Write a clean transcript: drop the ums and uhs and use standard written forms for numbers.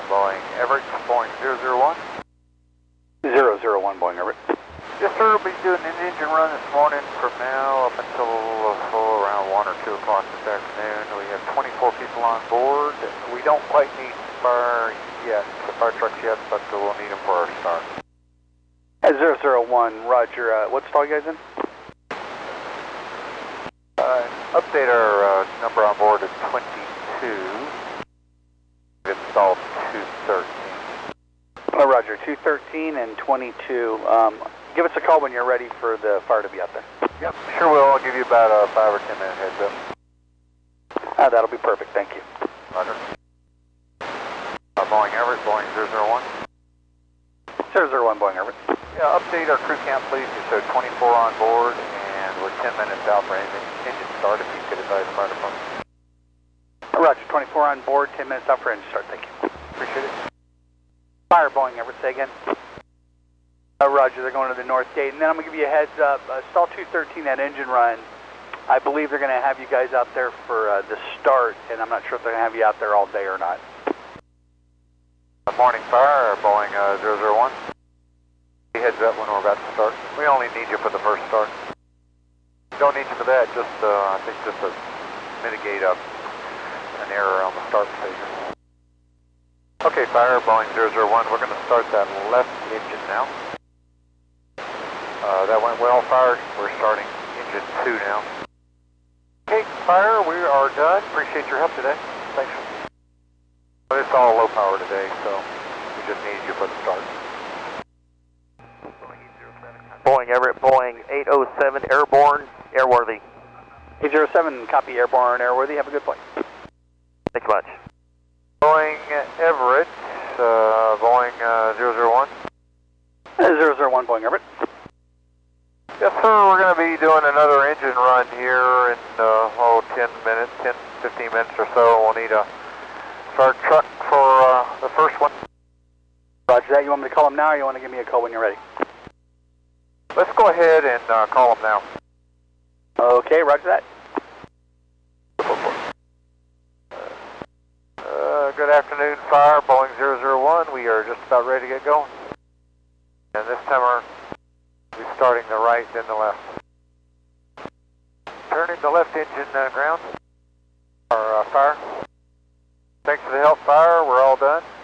Boeing Everett, Boeing 001. 001 Boeing Everett. Yes, sir. We'll be doing an engine run this morning from now up until around 1 or 2 o'clock this afternoon. We have 24 people on board. We don't quite need fire trucks yet, but we'll need them for our start. 001, Roger. What stall you guys in? Update our number on board is 22. Installed 213. Roger, 213 and 22. Give us a call when you're ready for the fire to be out there. Yep, sure will. I'll give you about a 5 or 10 minute heads up. That'll be perfect. Thank you. Roger. Boeing Everett, Boeing 001. 001 Boeing Everett. Yeah, update our crew count, please. So 24 on board, and we're 10 minutes out for engine start. If you could advise fire department. Roger, 24 on board, 10 minutes out for engine start. Thank you. Appreciate it. Fire Boeing Everett, say again. Roger, they're going to the north gate. And then I'm going to give you a heads up. Stall 213, that engine run, I believe they're going to have you guys out there for the start, and I'm not sure if they're going to have you out there all day or not. Morning fire, Boeing 001. Heads up when we're about to start. We only need you for the first start. Don't need you for that, just I think just to mitigate an error on the start station. Okay, fire, Boeing 001. We're going to start that left engine now. That went well, fire. We're starting engine 2 now. Okay, fire, we are done. Appreciate your help today. Thanks. It's all low power today, so we just need you for the start. Boeing Everett, Boeing 807, airborne, airworthy. 807, copy, airborne, airworthy. Have a good flight. Thanks much. Boeing Everett, Boeing 001. 001 Boeing Everett. Yes, sir. We're going to be doing another engine run here in 10 minutes, 10, 15 minutes or so. We'll need a start truck for the first one. Roger that. You want me to call them now, or you want to give me a call when you're ready? Let's go ahead and call them now. Okay, roger that. Good afternoon, fire, Boeing 001. We are just about ready to get going. And this time we're starting the right, then the left. Turning the left engine ground. Our fire. Thanks for the help, fire. We're all done.